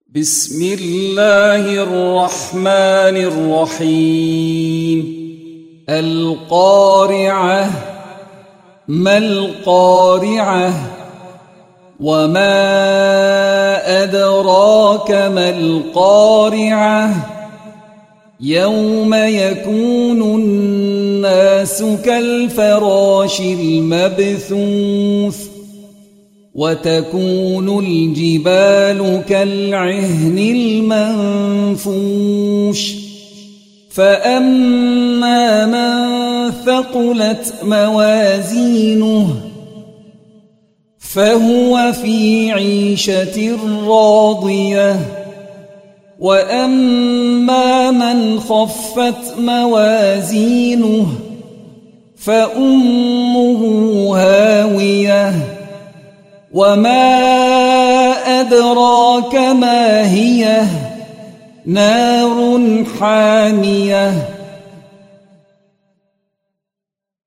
بسم الله الرحمن الرحيم القارعة ما القارعة وما أدراك ما القارعة يوم يكون الناس كالفراش المبثوث وتكون الجبال كالعهن المنفوش فأما من ثقلت موازينه فهو في عيشة راضية وأما من خفت موازينه فأمه هاوية وما أدراك ما هي نار حامية